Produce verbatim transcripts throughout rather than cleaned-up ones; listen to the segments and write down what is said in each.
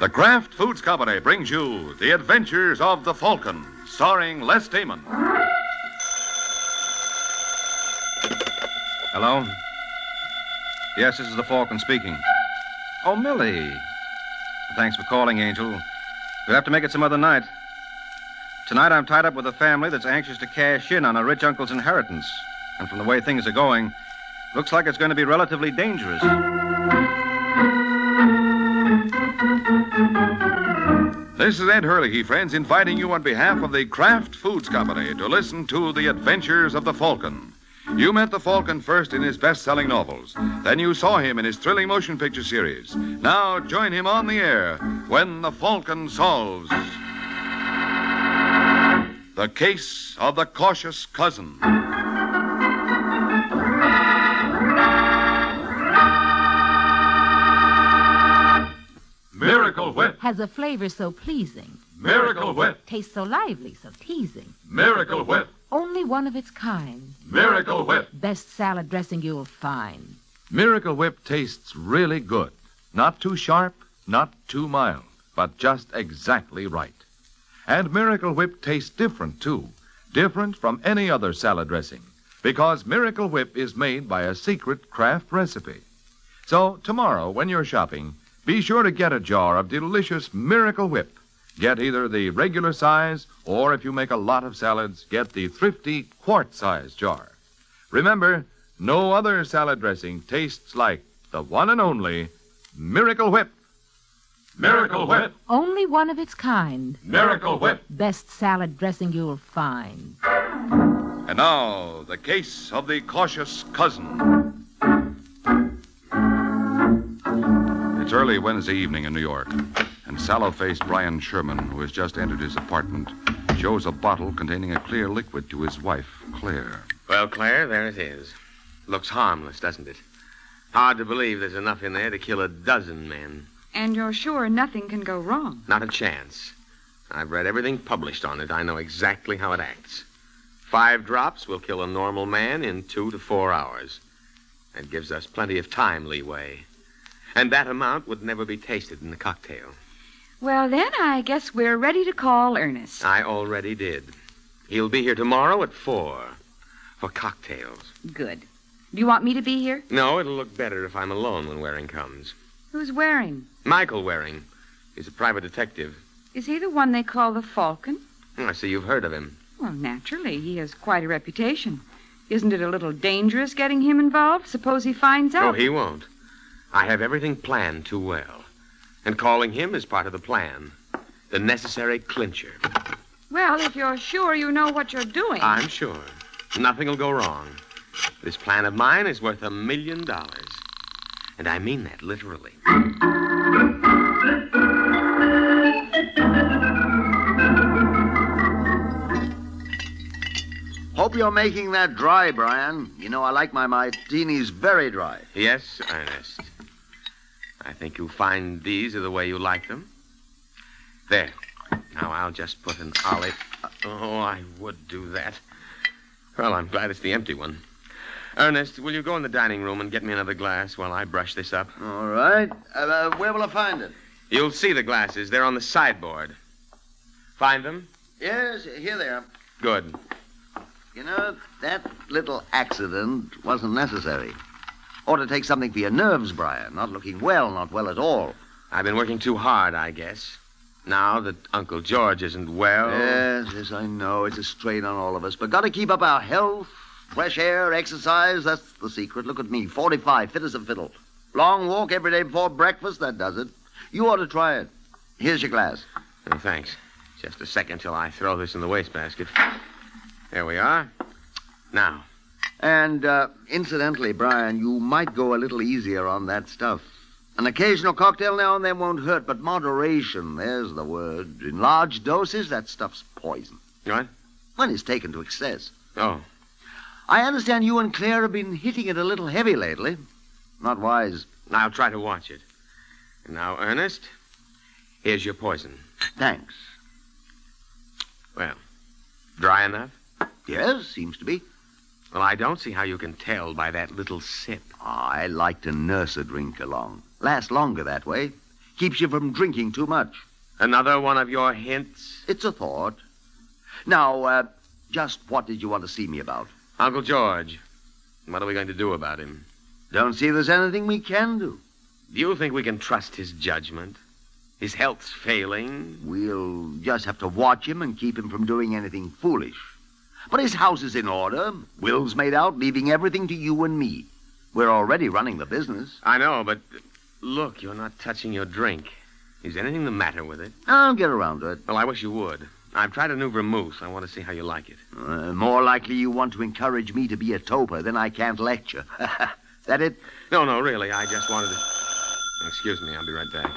The Kraft Foods Company brings you The Adventures of the Falcon, starring Les Damon. Hello? Yes, this is the Falcon speaking. Oh, Millie. Thanks for calling, Angel. We'll have to make it some other night. Tonight I'm tied up with a family that's anxious to cash in on a rich uncle's inheritance. And from the way things are going, looks like it's going to be relatively dangerous. This is Ed Hurley, friends, inviting you on behalf of the Kraft Foods Company to listen to The Adventures of the Falcon. You met the Falcon first in his best-selling novels. Then you saw him in his thrilling motion picture series. Now join him on the air when the Falcon solves the case of the cautious cousin. Miracle Whip. Has a flavor so pleasing. Miracle Whip. Tastes so lively, so teasing. Miracle Whip. Only one of its kind. Miracle Whip. Best salad dressing you'll find. Miracle Whip tastes really good. Not too sharp, not too mild, but just exactly right. And Miracle Whip tastes different, too. Different from any other salad dressing. Because Miracle Whip is made by a secret Kraft recipe. So, tomorrow, when you're shopping, be sure to get a jar of delicious Miracle Whip. Get either the regular size, or if you make a lot of salads, get the thrifty quart-size jar. Remember, no other salad dressing tastes like the one and only Miracle Whip. Miracle Whip. Only one of its kind. Miracle Whip. Best salad dressing you'll find. And now, the case of the cautious cousin. It's early Wednesday evening in New York, and sallow-faced Brian Sherman, who has just entered his apartment, shows a bottle containing a clear liquid to his wife, Claire. Well, Claire, there it is. Looks harmless, doesn't it? Hard to believe there's enough in there to kill a dozen men. And you're sure nothing can go wrong? Not a chance. I've read everything published on it. I know exactly how it acts. Five drops will kill a normal man in two to four hours. That gives us plenty of time leeway. And that amount would never be tasted in the cocktail. Well, then, I guess we're ready to call Ernest. I already did. He'll be here tomorrow at four for cocktails. Good. Do you want me to be here? No, it'll look better if I'm alone when Waring comes. Who's Waring? Michael Waring. He's a private detective. Is he the one they call the Falcon? Oh, I see you've heard of him. Well, naturally. He has quite a reputation. Isn't it a little dangerous getting him involved? Suppose he finds out. Oh, he won't. I have everything planned too well. And calling him is part of the plan. The necessary clincher. Well, if you're sure you know what you're doing. I'm sure. Nothing will go wrong. This plan of mine is worth a million dollars. And I mean that literally. Hope you're making that dry, Brian. You know I like my martinis very dry. Yes, Ernest. I think you'll find these are the way you like them. There. Now I'll just put an olive... Oh, I would do that. Well, I'm glad it's the empty one. Ernest, will you go in the dining room and get me another glass while I brush this up? All right. Uh, where will I find it? You'll see the glasses. They're on the sideboard. Find them? Yes, here they are. Good. You know, that little accident wasn't necessary. Ought to take something for your nerves, Brian. Not looking well, not well at all. I've been working too hard, I guess. Now that Uncle George isn't well... Yes, yes, I know. It's a strain on all of us. But got to keep up our health, fresh air, exercise. That's the secret. Look at me, forty-five, fit as a fiddle. Long walk every day before breakfast, that does it. You ought to try it. Here's your glass. Oh, thanks. Just a second till I throw this in the wastebasket. There we are. Now. And, uh, incidentally, Brian, you might go a little easier on that stuff. An occasional cocktail now and then won't hurt, but moderation, there's the word. In large doses, that stuff's poison. What? When it's taken to excess. Oh. I understand you and Claire have been hitting it a little heavy lately. Not wise. I'll try to watch it. And now, Ernest, here's your poison. Thanks. Well, dry enough? Yes, seems to be. Well, I don't see how you can tell by that little sip. Oh, I like to nurse a drink along. Lasts longer that way. Keeps you from drinking too much. Another one of your hints? It's a thought. Now, uh, just what did you want to see me about? Uncle George. What are we going to do about him? Don't see there's anything we can do. Do you think we can trust his judgment? His health's failing. We'll just have to watch him and keep him from doing anything foolish. But his house is in order. Will's made out, leaving everything to you and me. We're already running the business. I know, but look, you're not touching your drink. Is anything the matter with it? I'll get around to it. Well, I wish you would. I've tried a new vermouth. I want to see how you like it. Uh, more likely you want to encourage me to be a toper than I can't lecture. That it? No, no, really. I just wanted to... Excuse me. I'll be right back.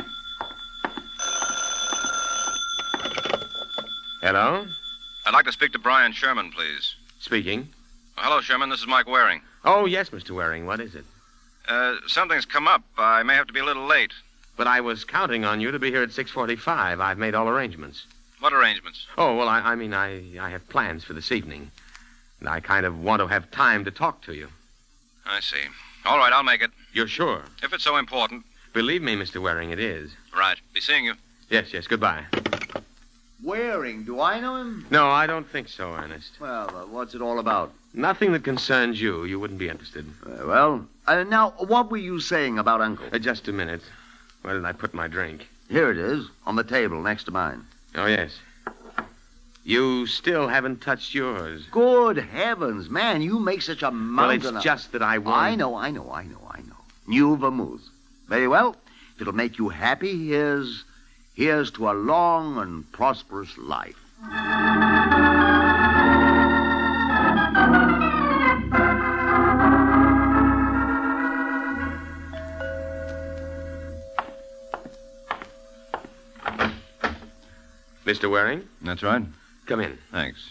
Hello? I'd like to speak to Brian Sherman, please. Speaking. Hello, Sherman. This is Mike Waring. Oh, yes, Mister Waring. What is it? Uh, something's come up. I may have to be a little late. But I was counting on you to be here at six forty-five. I've made all arrangements. What arrangements? Oh, well, I, I mean, I, I have plans for this evening. And I kind of want to have time to talk to you. I see. All right, I'll make it. You're sure? If it's so important. Believe me, Mister Waring, it is. Right. Be seeing you. Yes, yes. Goodbye. Waring, do I know him? No, I don't think so, Ernest. Well, uh, what's it all about? Nothing that concerns you. You wouldn't be interested. Uh, well, uh, now, what were you saying about Uncle? Uh, just a minute. Where did I put my drink? Here it is, on the table next to mine. Oh, yes. You still haven't touched yours. Good heavens, man, you make such a mountain Well, it's of... just that I want... I know, I know, I know, I know. New vermouth. Very well. If it'll make you happy, here's... Here's to a long and prosperous life. Mister Waring, That's right. come in. Thanks.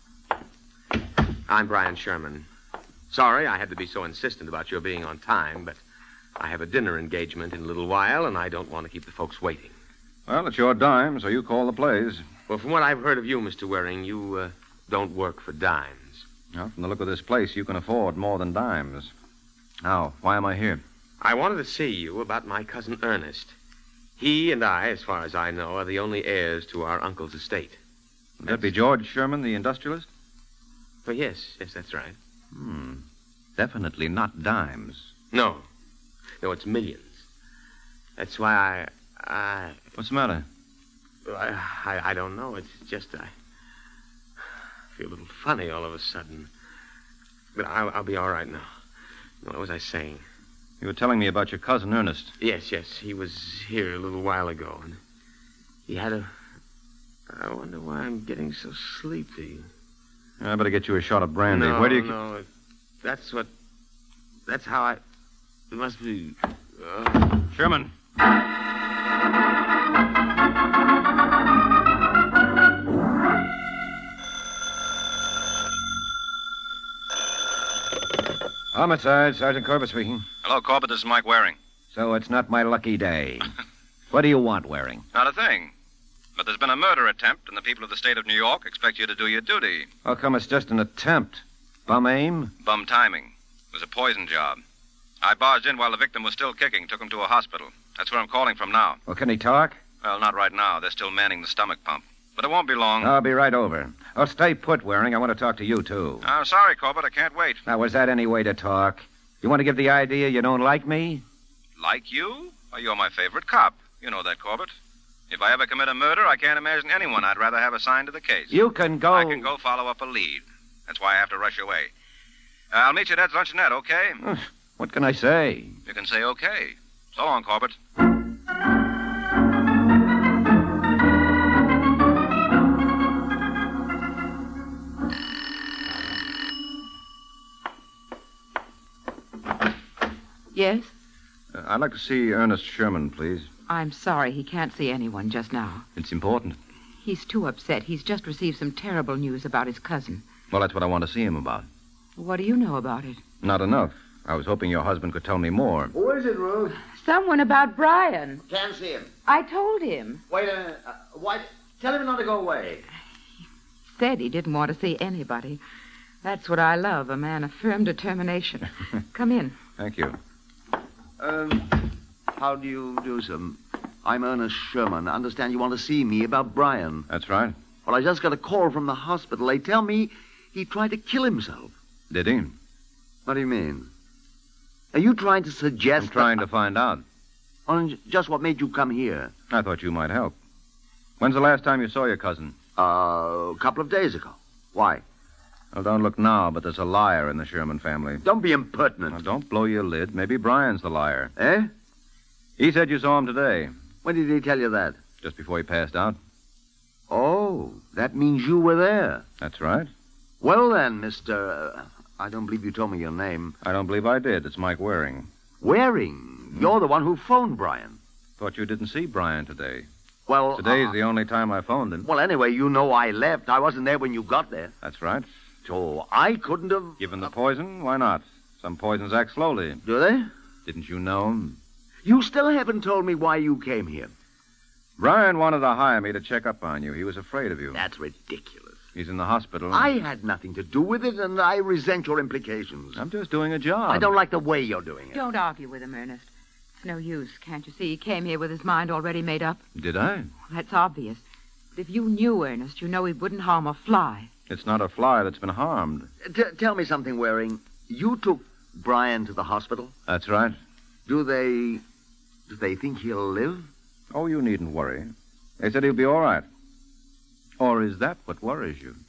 I'm Brian Sherman. Sorry I had to be so insistent about your being on time, but I have a dinner engagement in a little while, and I don't want to keep the folks waiting. Well, it's your dime, so you call the plays. Well, from what I've heard of you, Mister Waring, you uh, don't work for dimes. Well, from the look of this place, you can afford more than dimes. Now, why am I here? I wanted to see you about my cousin Ernest. He and I, as far as I know, are the only heirs to our uncle's estate. Would that be George Sherman, the industrialist? Oh, yes, yes, that's right. Hmm. Definitely not dimes. No. No, it's millions. That's why I... I... What's the matter? I, I, I don't know. It's just I feel a little funny all of a sudden. But I'll, I'll be all right now. What was I saying? You were telling me about your cousin Ernest. Yes, yes. He was here a little while ago, and he had a... I wonder why I'm getting so sleepy. I better get you a shot of brandy. No, Where do you... no. That's what... That's how I... It must be... Uh... Sherman. Homicide, Sergeant Corbett speaking. Hello, Corbett. This is Mike Waring. So it's not my lucky day. What do you want, Waring? Not a thing. But there's been a murder attempt, and the people of the state of New York expect you to do your duty. How come it's just an attempt? Bum aim? Bum timing. It was a poison job. I barged in while the victim was still kicking, took him to a hospital. That's where I'm calling from now. Well, can he talk? Well, not right now. They're still manning the stomach pump. But it won't be long. I'll be right over. Oh, stay put, Waring. I want to talk to you, too. I'm sorry, Corbett. I can't wait. Now, was that any way to talk? You want to give the idea you don't like me? Like you? Why, you're my favorite cop. You know that, Corbett. If I ever commit a murder, I can't imagine anyone I'd rather have assigned to the case. You can go... I can go follow up a lead. That's why I have to rush away. Uh, I'll meet you at Ed's luncheonette, okay? What can I say? You can say okay. So long, Corbett. Yes? Uh, I'd like to see Ernest Sherman, please. I'm sorry he can't see anyone just now. It's important. He's too upset. He's just received some terrible news about his cousin. Well, that's what I want to see him about. What do you know about it? Not enough. I was hoping your husband could tell me more. Who is it, Ruth? Someone about Brian. Can't see him. I told him. Wait a minute. Uh, why? Tell him not to go away. Said he didn't want to see anybody. That's what I love, a man of firm determination. Come in. Thank you. Um, how do you do, some? I'm Ernest Sherman. I understand you want to see me about Brian. That's right. Well, I just got a call from the hospital. They tell me he tried to kill himself. Did he? What do you mean? Are you trying to suggest... I'm trying that... to find out. Oh, just what made you come here? I thought you might help. When's the last time you saw your cousin? Uh, a couple of days ago. Why? Well, don't look now, but there's a liar in the Sherman family. Don't be impertinent. Now, don't blow your lid. Maybe Brian's the liar. Eh? He said you saw him today, When did he tell you that? just before he passed out. Oh, that means you were there. That's right. Well then, Mister Uh, I don't believe you told me your name. I don't believe I did. It's Mike Waring. Waring. You're the one who phoned Brian. Thought you didn't see Brian today. Well, Today's uh, the only time I phoned him. Well, anyway, you know I left. I wasn't there when you got there. That's right. So I couldn't have... Given the poison, why not? Some poisons act slowly. Do they? Didn't you know? You still haven't told me why you came here. Brian wanted to hire me to check up on you. He was afraid of you. That's ridiculous. He's in the hospital. I had nothing to do with it, and I resent your implications. I'm just doing a job. I don't like the way you're doing it. Don't argue with him, Ernest. It's no use. Can't you see he came here with his mind already made up? Did I? That's obvious. But if you knew Ernest, you know he wouldn't harm a fly. It's not a fly that's been harmed. T- tell me something, Waring. You took Brian to the hospital? That's right. Do they... Do they think he'll live? Oh, you needn't worry. They said he'll be all right. Or is that what worries you?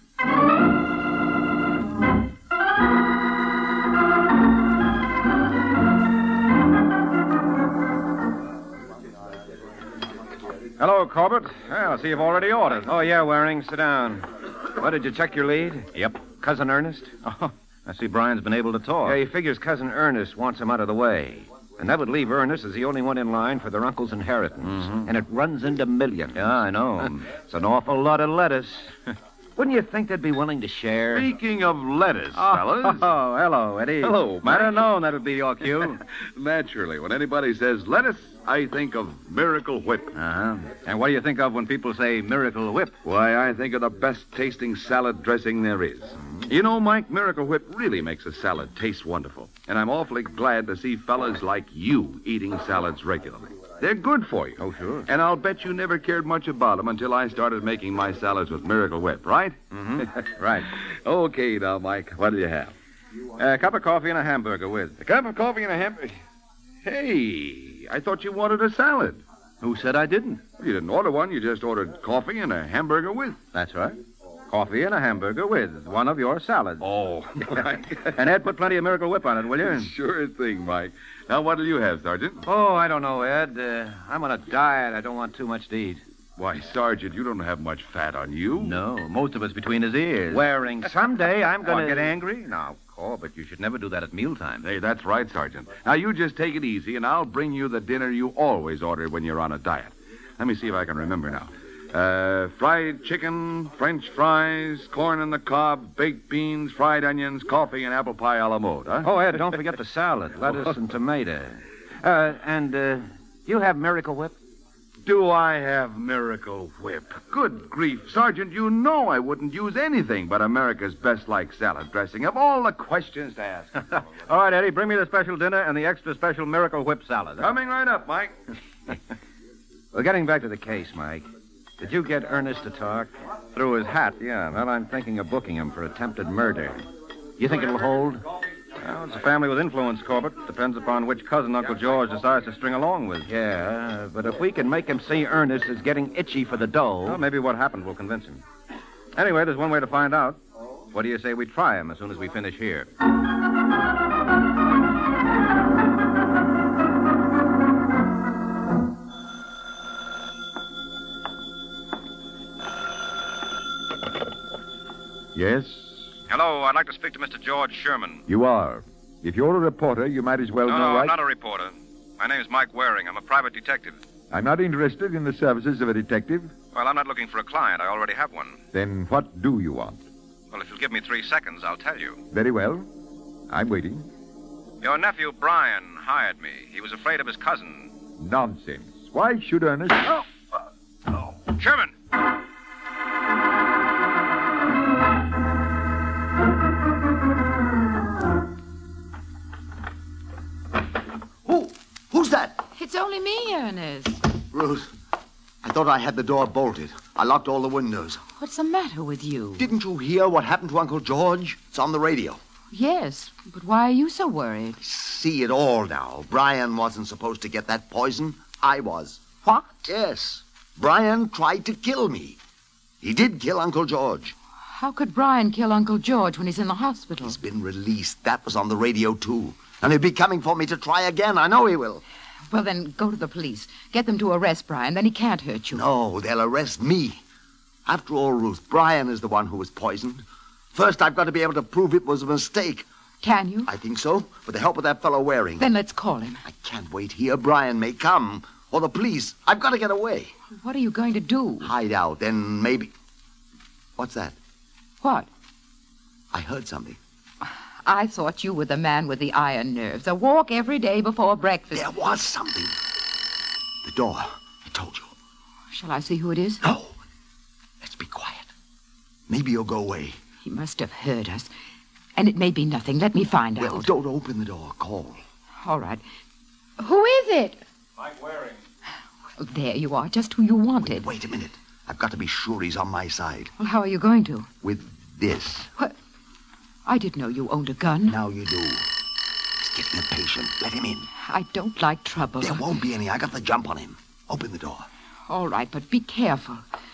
Hello, Corbett. Well, I see you've already ordered. Oh, yeah, Waring. Sit down. What, did you check your lead? Yep. Cousin Ernest? Oh, I see Brian's been able to talk. Yeah, he figures Cousin Ernest wants him out of the way. And that would leave Ernest as the only one in line for their uncle's inheritance. Mm-hmm. And it runs into millions. Yeah, I know. It's an awful lot of lettuce. Wouldn't you think they'd be willing to share? Speaking of lettuce, Oh, fellas. oh, hello, Eddie. Hello, Might Mike. have known that'd be your cue. Naturally, when anybody says lettuce, I think of Miracle Whip. Uh-huh. And what do you think of when people say Miracle Whip? Why, I think of the best tasting salad dressing there is. You know, Mike, Miracle Whip really makes a salad taste wonderful. And I'm awfully glad to see fellas like you eating salads regularly. They're good for you. Oh, sure. And I'll bet you never cared much about them until I started making my salads with Miracle Whip, right? Mm-hmm. Right. Okay, now, Mike, what do you have? A cup of coffee and a hamburger with. A cup of coffee and a hamburger. Hey, I thought you wanted a salad. Who said I didn't? You didn't order one. You just ordered coffee and a hamburger with. That's right. Coffee and a hamburger with one of your salads. Oh, right. And Ed, put plenty of Miracle Whip on it, will you? Sure thing, Mike. Now, what'll you have, Sergeant? Oh, I don't know, Ed. Uh, I'm on a diet. I don't want too much to eat. Why, Sergeant, you don't have much fat on you. No, most of it's between his ears. Waring, someday I'm Gonna going get to... angry? Now, Corbett, you should never do that at mealtime. Hey, that's right, Sergeant. Now, you just take it easy, and I'll bring you the dinner you always order when you're on a diet. Let me see if I can remember now. Uh, fried chicken, French fries, corn on the cob, baked beans, fried onions, coffee, and apple pie a la mode, huh? Oh, Ed, don't forget the salad. Lettuce and tomato. Uh, and, uh, you have Miracle Whip? Do I have Miracle Whip? Good grief, Sergeant, you know I wouldn't use anything but America's best-liked salad dressing. Of all the questions to ask. All right, Eddie, bring me the special dinner and the extra special Miracle Whip salad. Coming right up, Mike. Well, getting back to the case, Mike. Did you get Ernest to talk? Through his hat. Yeah, well, I'm thinking of booking him for attempted murder. You think it'll hold? Well, it's a family with influence, Corbett. Depends upon which cousin Uncle George decides to string along with. Yeah, but if we can make him see Ernest is getting itchy for the dough... Well, maybe what happened will convince him. Anyway, there's one way to find out. What do you say we try him as soon as we finish here? Yes? Hello, I'd like to speak to Mister George Sherman. You are. If you're a reporter, you might as well No, know no, I... I'm not a reporter. My name's Mike Waring. I'm a private detective. I'm not interested in the services of a detective. Well, I'm not looking for a client. I already have one. Then what do you want? Well, if you'll give me three seconds, I'll tell you. Very well. I'm waiting. Your nephew, Brian, hired me. He was afraid of his cousin. Nonsense. Why should Ernest... Oh! Oh! Sherman! Who? Who's that? It's only me, Ernest. Ruth, I thought I had the door bolted. I locked all the windows. What's the matter with you? Didn't you hear what happened to Uncle George? It's on the radio. Yes, but why are you so worried? See it all now. Brian wasn't supposed to get that poison. I was. What? Yes. Brian tried to kill me. He did kill Uncle George. How could Brian kill Uncle George when he's in the hospital? He's been released. That was on the radio, too. And he'll be coming for me to try again. I know he will. Well, then go to the police. Get them to arrest Brian. Then he can't hurt you. No, they'll arrest me. After all, Ruth, Brian is the one who was poisoned. First, I've got to be able to prove it was a mistake. Can you? I think so, with the help of that fellow Waring. Then let's call him. I can't wait here. Brian may come. Or the police. I've got to get away. What are you going to do? Hide out, then maybe... What's that? What? I heard something. I thought you were the man with the iron nerves. A walk every day before breakfast. There was something. The door. I told you. Shall I see who it is? No. Let's be quiet. Maybe he'll go away. He must have heard us. And it may be nothing. Let me find well, out. Don't open the door. Call. All right. Who is it? Mike Waring. Well, there you are. Just who you wanted. Wait, wait a minute. I've got to be sure he's on my side. Well, how are you going to? With this. What? I didn't know you owned a gun. Now you do. He's getting impatient. Let him in. I don't like trouble. There won't be any. I got the jump on him. Open the door. All right, but be careful.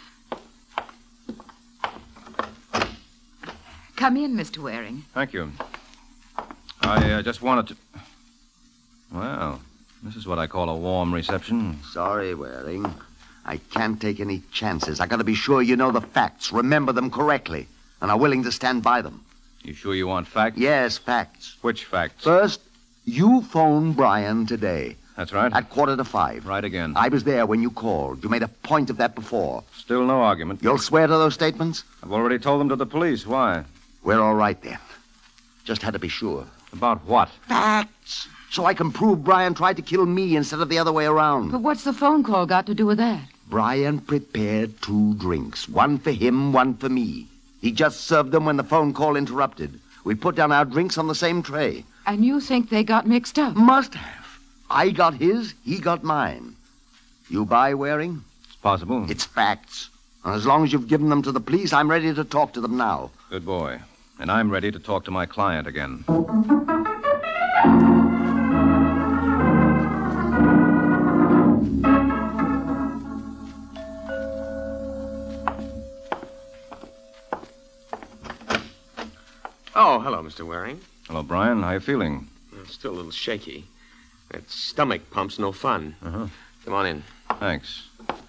Come in, Mister Waring. Thank you. I uh, just wanted to... Well, this is what I call a warm reception. Sorry, Waring. I can't take any chances. I got to be sure you know the facts, remember them correctly, and are willing to stand by them. You sure you want facts? Yes, facts. Which facts? First, you phoned Brian today. That's right. At quarter to five. Right again. I was there when you called. You made a point of that before. Still no argument. You'll swear to those statements? I've already told them to the police. Why? We're all right then. Just had to be sure. About what? Facts. So I can prove Brian tried to kill me instead of the other way around. But what's the phone call got to do with that? Brian prepared two drinks. One for him, one for me. He just served them when the phone call interrupted. We put down our drinks on the same tray. And you think they got mixed up? Must have. I got his, he got mine. You buy, Waring? It's possible. It's facts. And as long as you've given them to the police, I'm ready to talk to them now. Good boy. And I'm ready to talk to my client again. Oh, hello, Mister Waring. Hello, Brian. How you feeling? I'm still a little shaky. That stomach pump's no fun. Uh-huh. Come on in. Thanks.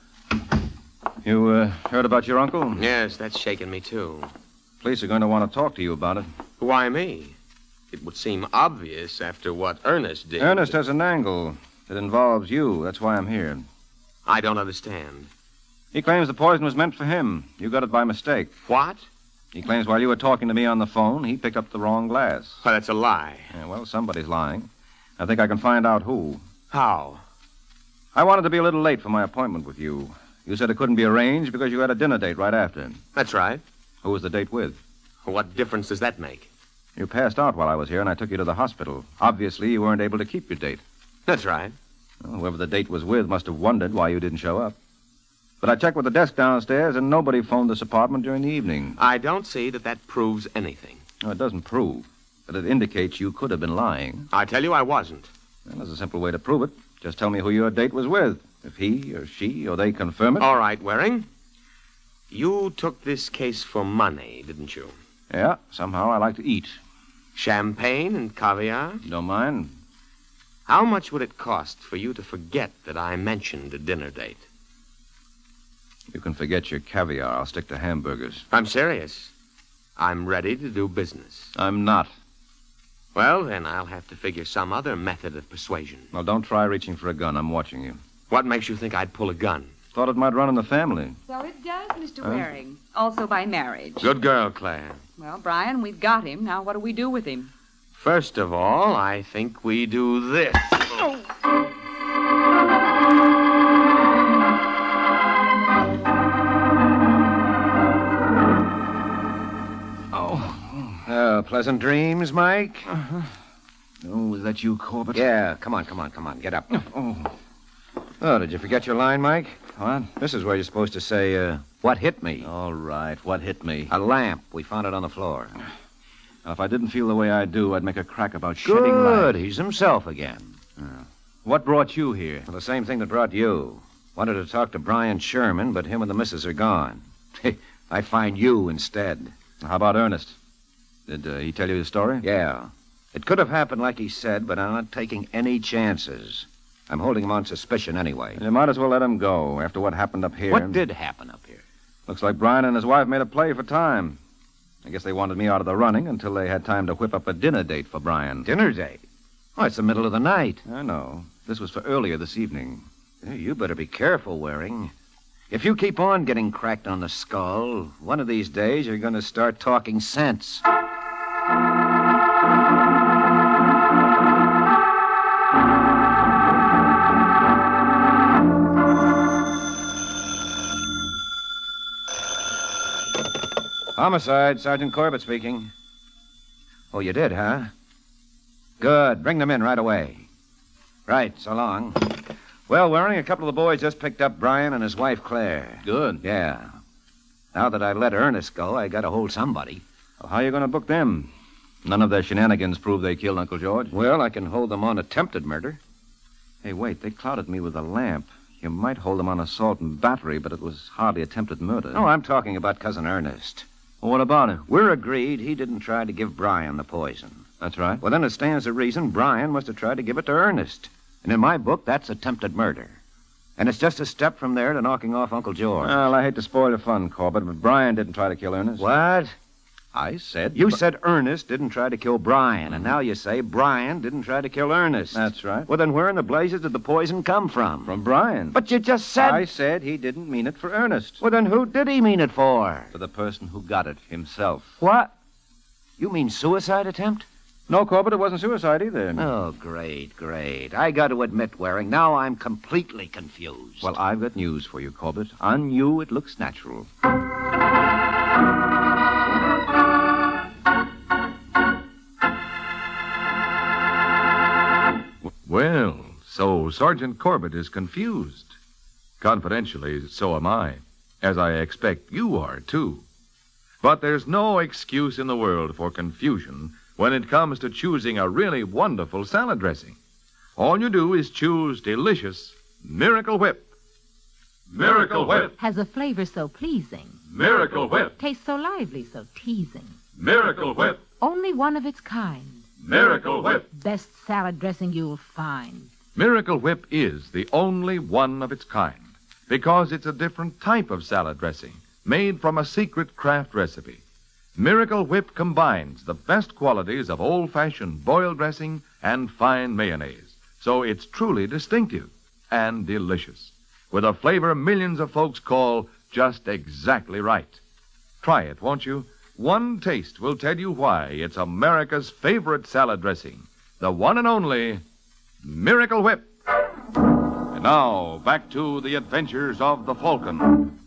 You uh, heard about your uncle? Yes, that's shaking me, too. Police are going to want to talk to you about it. Why me? It would seem obvious after what Ernest did. Ernest has an angle that involves you. That's why I'm here. I don't understand. He claims the poison was meant for him. You got it by mistake. What? He claims while you were talking to me on the phone, he picked up the wrong glass. Well, that's a lie. Yeah, well, somebody's lying. I think I can find out who. How? I wanted to be a little late for my appointment with you. You said it couldn't be arranged because you had a dinner date right after. That's right. Who was the date with? What difference does that make? You passed out while I was here, and I took you to the hospital. Obviously, you weren't able to keep your date. That's right. Well, whoever the date was with must have wondered why you didn't show up. But I checked with the desk downstairs, and nobody phoned this apartment during the evening. I don't see that that proves anything. No, it doesn't prove, but it indicates you could have been lying. I tell you I wasn't. Well, there's a simple way to prove it. Just tell me who your date was with. If he or she or they confirm it. All right, Waring. You took this case for money, didn't you? Yeah, somehow I like to eat. Champagne and caviar? You don't mind? How much would it cost for you to forget that I mentioned a dinner date? You can forget your caviar. I'll stick to hamburgers. I'm serious. I'm ready to do business. I'm not. Well, then I'll have to figure some other method of persuasion. Well, don't try reaching for a gun. I'm watching you. What makes you think I'd pull a gun? Thought it might run in the family. So it does, Mister Huh? Waring. Also by marriage. Good girl, Claire. Well, Brian, we've got him. Now what do we do with him? First of all, I think we do this. Uh, pleasant dreams, Mike? Uh-huh. Oh, is that you, Corbett? Yeah, come on, come on, come on. Get up. Oh. Oh, did you forget your line, Mike? What? This is where you're supposed to say, uh, what hit me? All right. What hit me? A lamp. We found it on the floor. Well, if I didn't feel the way I do, I'd make a crack about shedding Good. light. He's himself again. What brought you here? Well, the same thing that brought you. Wanted to talk to Brian Sherman, but him and the missus are gone. I find you instead. How about Ernest? Did uh, he tell you the story? Yeah. It could have happened like he said, but I'm not taking any chances. I'm holding him on suspicion anyway. You might as well let him go after what happened up here. What did happen up here? Looks like Brian and his wife made a play for time. I guess they wanted me out of the running until they had time to whip up a dinner date for Brian. Dinner date? Oh, it's the middle of the night. I know. This was for earlier this evening. Hey, you better be careful, Waring. If you keep on getting cracked on the skull, one of these days you're going to start talking sense. Homicide, Sergeant Corbett speaking. Oh, you did, huh? Good. Bring them in right away. Right, so long. Well, Waring, a couple of the boys just picked up Brian and his wife, Claire. Good. Yeah. Now that I let Ernest go, I got to hold somebody. Well, how are you going to book them? None of their shenanigans prove they killed Uncle George. Well, I can hold them on attempted murder. Hey, wait. They clouded me with a lamp. You might hold them on assault and battery, but it was hardly attempted murder. No, I'm talking about Cousin Ernest. Well, what about it? We're agreed he didn't try to give Brian the poison. That's right. Well, then it stands to reason Brian must have tried to give it to Ernest. And in my book, that's attempted murder. And it's just a step from there to knocking off Uncle George. Well, I hate to spoil the fun, Corbett, but Brian didn't try to kill Ernest. What? I said... You said Ernest didn't try to kill Brian, and now you say Brian didn't try to kill Ernest. That's right. Well, then where in the blazes did the poison come from? From Brian. But you just said... I said he didn't mean it for Ernest. Well, then who did he mean it for? For the person who got it himself. What? You mean suicide attempt? No, Corbett, it wasn't suicide either. Oh, great, great. I got to admit, Waring, now I'm completely confused. Well, I've got news for you, Corbett. On you, it looks natural. Well, so Sergeant Corbett is confused. Confidentially, so am I, as I expect you are, too. But there's no excuse in the world for confusion when it comes to choosing a really wonderful salad dressing. All you do is choose delicious Miracle Whip. Miracle Whip. Has a flavor so pleasing. Miracle Whip. Tastes so lively, so teasing. Miracle Whip. Only one of its kind. Miracle Whip. Best salad dressing you'll find. Miracle Whip is the only one of its kind because it's a different type of salad dressing made from a secret craft recipe. Miracle Whip combines the best qualities of old-fashioned boiled dressing and fine mayonnaise, so it's truly distinctive and delicious, with a flavor millions of folks call just exactly right. Try it, won't you? One taste will tell you why it's America's favorite salad dressing, the one and only Miracle Whip. And now, back to the adventures of the Falcon.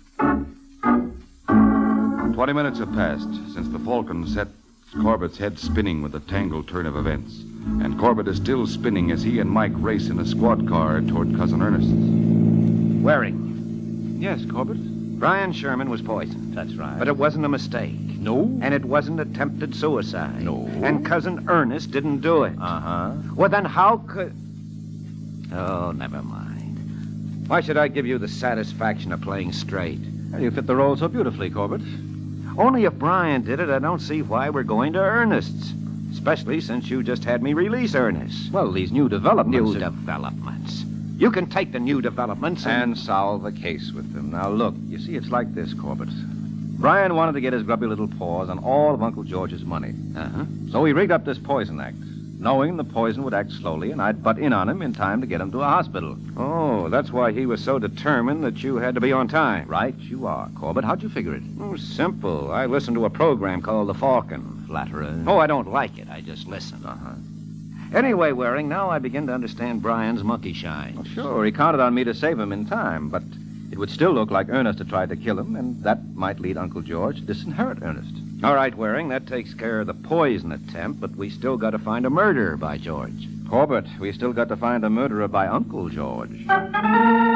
Twenty minutes have passed since the Falcon set Corbett's head spinning with a tangled turn of events. And Corbett is still spinning as he and Mike race in a squad car toward Cousin Ernest's. Waring. Yes, Corbett? Brian Sherman was poisoned. That's right. But it wasn't a mistake. No? And it wasn't attempted suicide. No. And Cousin Ernest didn't do it. Uh-huh. Well, then how could... Oh, never mind. Why should I give you the satisfaction of playing straight? Well, you fit the role so beautifully, Corbett. Only if Brian did it, I don't see why we're going to Ernest's. Especially since you just had me release Ernest. Well, these new developments... New are... developments. You can take the new developments and... and solve the case with them. Now, look, you see, it's like this, Corbett. Brian wanted to get his grubby little paws on all of Uncle George's money. Uh-huh. So he rigged up this poison act, knowing the poison would act slowly and I'd butt in on him in time to get him to a hospital. Oh, that's why he was so determined that you had to be on time. Right you are, Corbett. How'd you figure it? Oh, simple. I listened to a program called The Falcon. Flatterer. Oh, I don't like it. I just listen. Uh-huh. Anyway, Waring, now I begin to understand Brian's monkey shine. Well, sure, he counted on me to save him in time, but it would still look like Ernest had tried to kill him, and that might lead Uncle George to disinherit Ernest. All right, Waring, that takes care of the poison attempt, but we still got to find a murderer by George. Corbett, we still got to find a murderer by Uncle George.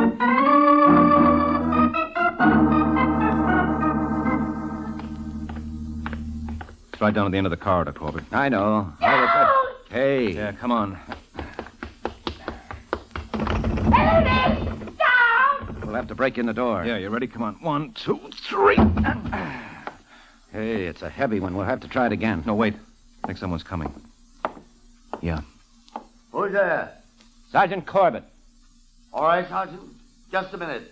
It's right down at the end of the corridor, Corbett. I know. I was, uh, hey. Yeah, come on. We'll have to break in the door. Yeah, you ready? Come on. One, two, three. Hey, it's a heavy one. We'll have to try it again. No, wait. I think someone's coming. Yeah. Who's there? Sergeant Corbett. All right, Sergeant. Just a minute.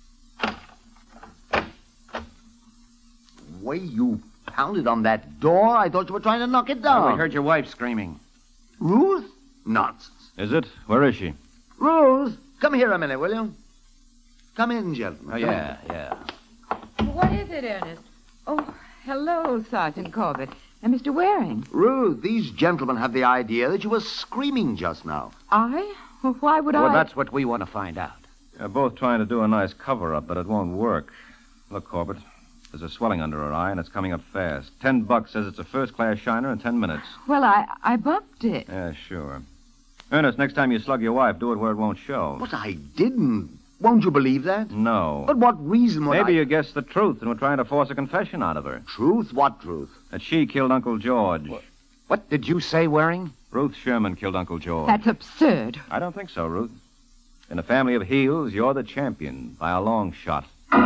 Way you pounded on that door, I thought you were trying to knock it down. Oh, we heard your wife screaming. Ruth? Nonsense. Is it? Where is she? Ruth, come here a minute, will you? Come in, gentlemen. Oh, yeah, yeah. What is it, Ernest? Oh, hello, Sergeant Corbett. And Mister Waring. Ruth, these gentlemen have the idea that you were screaming just now. I? Well, why would I? Well, that's what we want to find out. They're both trying to do a nice cover-up, but it won't work. Look, Corbett, there's a swelling under her eye, and it's coming up fast. Ten bucks says it's a first-class shiner in ten minutes. Well, I, I bumped it. Yeah, sure. Ernest, next time you slug your wife, do it where it won't show. But I didn't. Won't you believe that? No. But what reason would Maybe I... you guessed the truth and were trying to force a confession out of her. Truth? What truth? That she killed Uncle George. What, what did you say, Waring? Ruth Sherman killed Uncle George. That's absurd. I don't think so, Ruth. In a family of heels, you're the champion by a long shot.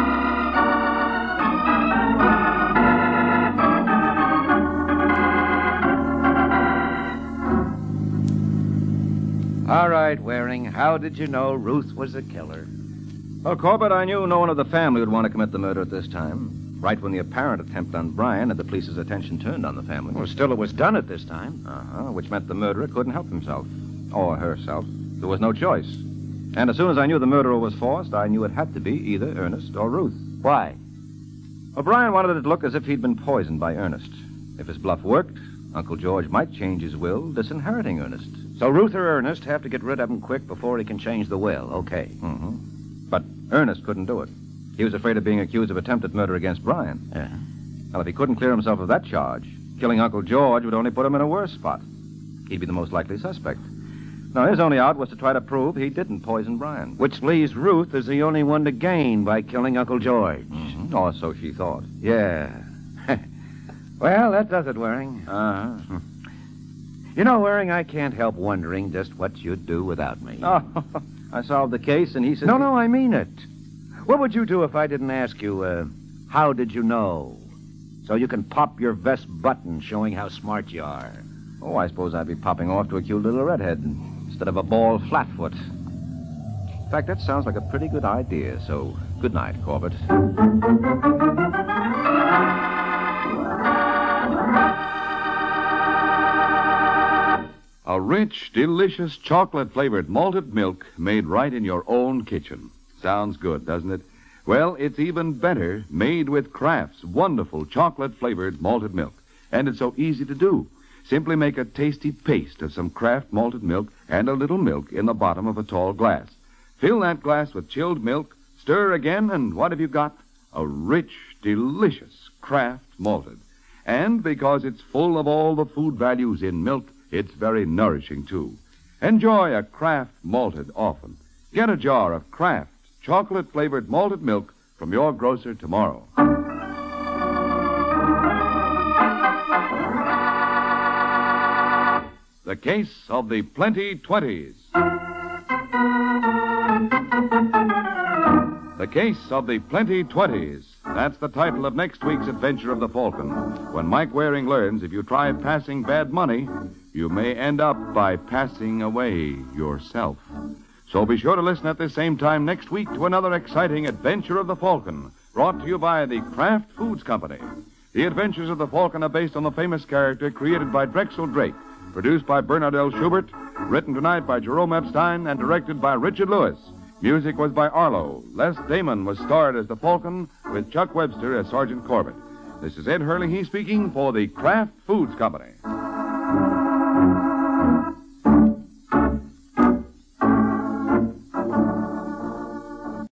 All right, Waring. How did you know Ruth was a killer? Well, Corbett, I knew no one of the family would want to commit the murder at this time. Right when the apparent attempt on Brian had the police's attention turned on the family. Well, still, it was done at this time. Uh-huh, which meant the murderer couldn't help himself. Or herself. There was no choice. And as soon as I knew the murderer was forced, I knew it had to be either Ernest or Ruth. Why? Well, Brian wanted it to look as if he'd been poisoned by Ernest. If his bluff worked, Uncle George might change his will, disinheriting Ernest. So Ruth or Ernest have to get rid of him quick before he can change the will. Okay. Mm-hmm. But Ernest couldn't do it. He was afraid of being accused of attempted murder against Brian. Yeah. Well, if he couldn't clear himself of that charge, killing Uncle George would only put him in a worse spot. He'd be the most likely suspect. Now, his only out was to try to prove he didn't poison Brian. Which leaves Ruth as the only one to gain by killing Uncle George. Mm-hmm. Or so she thought. Yeah. Well, that does it, Waring. Uh-huh. You know, Waring, I can't help wondering just what you'd do without me. Oh, I solved the case, and he said... No, no, I mean it. What would you do if I didn't ask you, uh, how did you know? So you can pop your vest button showing how smart you are. Oh, I suppose I'd be popping off to a cute little redhead instead of a bald flatfoot. In fact, that sounds like a pretty good idea, so good night, Corbett. A rich, delicious chocolate-flavored malted milk made right in your own kitchen. Sounds good, doesn't it? Well, it's even better made with Kraft's wonderful chocolate-flavored malted milk. And it's so easy to do. Simply make a tasty paste of some Kraft malted milk and a little milk in the bottom of a tall glass. Fill that glass with chilled milk, stir again, and what have you got? A rich, delicious Kraft malted. And because it's full of all the food values in milk, it's very nourishing, too. Enjoy a Kraft malted often. Get a jar of Kraft chocolate-flavored malted milk from your grocer tomorrow. The Case of the Plenty Twenties. The Case of the Plenty Twenties. That's the title of next week's adventure of the Falcon. When Mike Waring learns if you try passing bad money, you may end up by passing away yourself. So be sure to listen at the same time next week to another exciting adventure of the Falcon, brought to you by the Kraft Foods Company. The Adventures of the Falcon are based on the famous character created by Drexel Drake, produced by Bernard L. Schubert, written tonight by Jerome Epstein, and directed by Richard Lewis. Music was by Arlo. Les Damon was starred as the Falcon, with Chuck Webster as Sergeant Corbett. This is Ed Hurley, he speaking for the Kraft Foods Company.